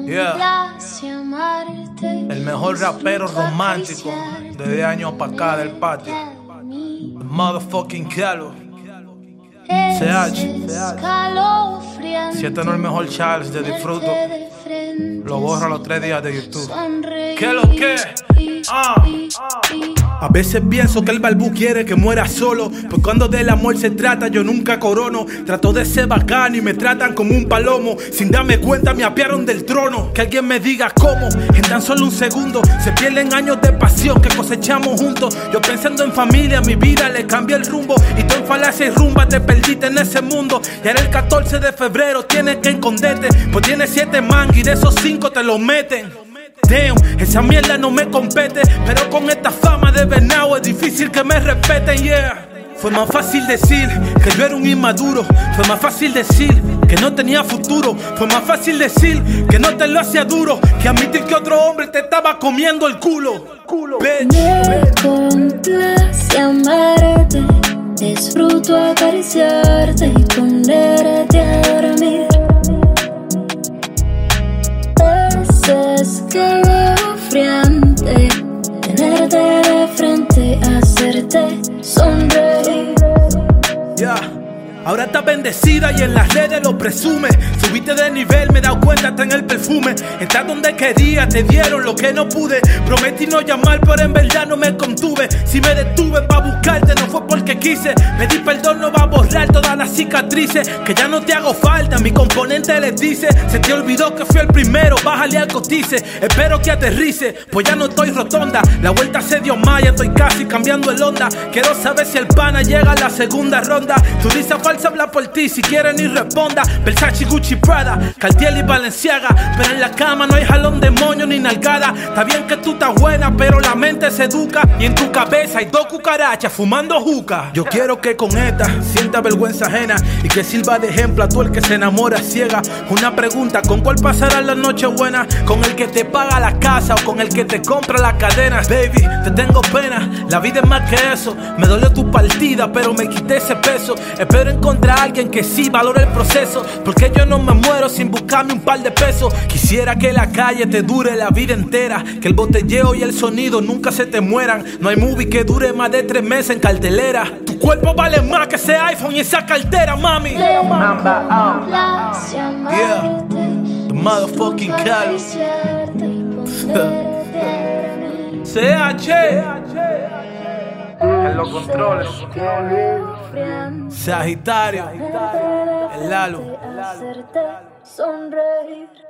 Yeah. El mejor rapero romántico de 10 años para acá del patio. The motherfucking Calo. CH. Si este no es el mejor Charles de disfruto, lo borro a los 3 días de YouTube. ¿Qué lo que? A veces pienso que el balbú quiere que muera solo, pues cuando del amor se trata yo nunca corono. Trato de ser bacán y me tratan como un palomo. Sin darme cuenta me apiaron del trono. Que alguien me diga cómo, en tan solo un segundo se pierden años de pasión que cosechamos juntos. Yo pensando en familia, mi vida le cambié el rumbo. Y tú en falacia y rumba te perdiste en ese mundo. Y ahora el 14 de febrero tienes que esconderte, pues tienes 7 mangas y de esos 5 te los meten. Damn, esa mierda no me compete, pero con esta fama de venado es difícil que me respeten, yeah. Fue más fácil decir que yo era un inmaduro. Fue más fácil decir que no tenía futuro. Fue más fácil decir que no te lo hacía duro que admitir que otro hombre te estaba comiendo el culo. Bitch. Me complace amarte, disfruto acariciarte y ponerte a dormir. Es escalofriante tenerte de frente, hacerte sonreír. Yeah. Ahora estás bendecida y en las redes lo presume. Subiste de nivel, me he dado cuenta hasta en el perfume. Estás donde quería, te dieron lo que no pude. Prometí no llamar, pero en verdad no me contuve. Si me detuve para buscarte no fue porque quise. Pedir perdón no va a borrar todas las cicatrices. Que ya no te hago falta, mi componente les dice. Se te olvidó que fui el primero, bájale al cotice. Espero que aterrice, pues ya no estoy rotonda. La vuelta se dio más, ya estoy casi cambiando el onda. Quiero saber si el pana llega a la segunda ronda. Tu risa falsa habla por ti, si quiere ni responda. Versace, Gucci, Prada, Cartier y Balenciaga. Pero en la cama no hay jalón de moño ni nalgada. Está bien que tú estás buena, pero la mente se educa. Y en tu cabeza hay 2 cucarachas fumando juca. Yo quiero que con esta sienta vergüenza ajena y que sirva de ejemplo a todo el que se enamora ciega. Una pregunta, ¿con cuál pasará la noche buena? ¿Con el que te paga la casa o con el que te compra las cadenas? Baby, te tengo pena, la vida es más que eso. Me dolió tu partida, pero me quité ese peso. Espero encontrar a alguien que sí valore el proceso, porque yo no me muero sin buscarme un par de pesos. Quisiera que la calle te dure la vida entera, que el botelleo y el sonido nunca se te mueran. No hay movie que dure más de 3 meses en cartelera. Tu cuerpo vale más que ese iPhone y esa cartera, mami. Yeah, the motherfucking Calo. CH en los controles. Sagitario, el Lalo. Hacerte sonreír.